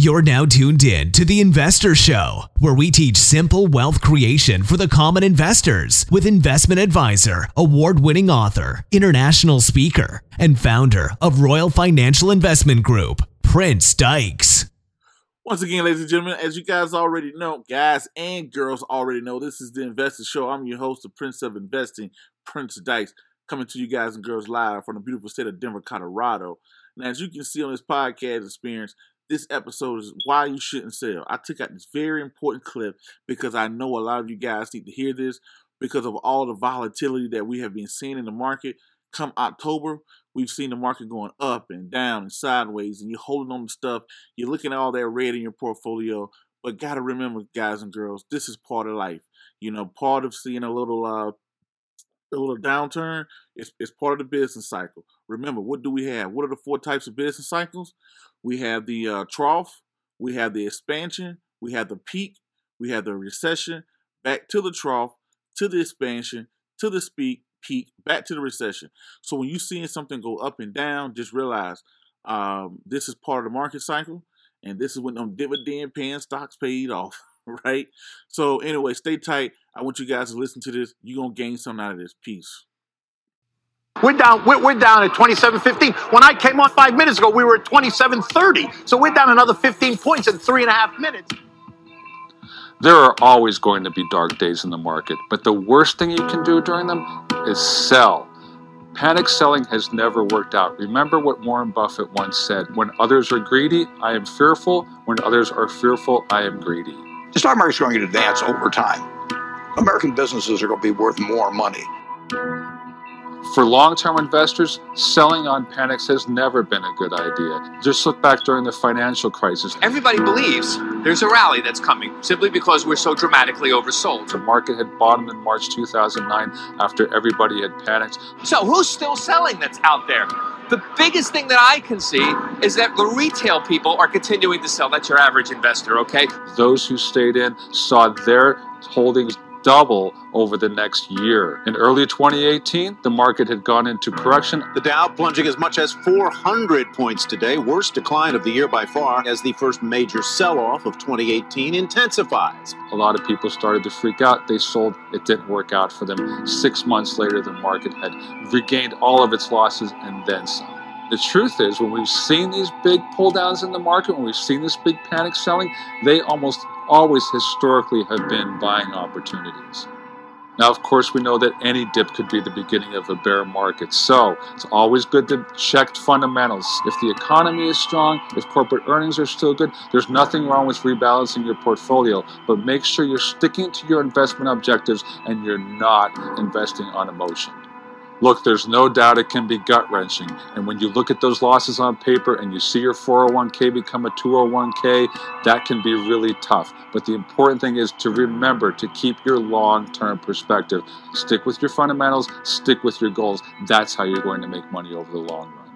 You're now tuned in to The Investor Show, where we teach simple wealth creation for the common investors with investment advisor, award-winning author, international speaker, and founder of Royal Financial Investment Group, Prince Dykes. Once again, ladies and gentlemen, as you guys already know, guys and girls already know, this is The Investor Show. I'm your host, the Prince of Investing, Prince Dykes, coming to you guys and girls live from the beautiful state of Denver, Colorado. Now, as you can see on this podcast experience, this episode is why you shouldn't sell. I took out this very important clip because I know a lot of you guys need to hear this because of all the volatility that we have been seeing in the market. Come October, we've seen the market going up and down and sideways, and you're holding on to stuff. You're looking at all that red in your portfolio, but got to remember, guys and girls, this is part of life. You know, part of seeing a little downturn is part of the business cycle. Remember, what do we have? What are the four types of business cycles? We have the trough, we have the expansion, we have the peak, we have the recession, back to the trough, to the expansion, to the peak, back to the recession. So when you're seeing something go up and down, just realize this is part of the market cycle, and this is when them dividend paying stocks paid off, right? So anyway, stay tight. I want you guys to listen to this. You're going to gain something out of this. Peace. We're down at 27.15. When I came on 5 minutes ago, we were at 27.30. So we're down another 15 points in 3.5 minutes. There are always going to be dark days in the market, but the worst thing you can do during them is sell. Panic selling has never worked out. Remember what Warren Buffett once said, when others are greedy, I am fearful. When others are fearful, I am greedy. The stock market's going to advance over time. American businesses are going to be worth more money. For long-term investors, selling on panics has never been a good idea. Just look back during the financial crisis. Everybody believes there's a rally that's coming simply because we're so dramatically oversold. The market had bottomed in March 2009 after everybody had panicked. So who's still selling that's out there? The biggest thing that I can see is that the retail people are continuing to sell. That's your average investor, okay? Those who stayed in saw their holdings double over the next year. In early 2018, the market had gone into correction. The Dow plunging as much as 400 points today, worst decline of the year by far, as the first major sell-off of 2018 intensifies. A lot of people started to freak out. They sold. It didn't work out for them. 6 months later, the market had regained all of its losses and then some. The truth is, when we've seen these big pull downs in the market, when we've seen this big panic selling, they almost always historically have been buying opportunities. Now, of course, we know that any dip could be the beginning of a bear market. So it's always good to check fundamentals. If the economy is strong, if corporate earnings are still good, there's nothing wrong with rebalancing your portfolio. But make sure you're sticking to your investment objectives and you're not investing on emotion. Look, there's no doubt it can be gut-wrenching. And when you look at those losses on paper and you see your 401k become a 201k, that can be really tough. But the important thing is to remember to keep your long-term perspective. Stick with your fundamentals, stick with your goals. That's how you're going to make money over the long run.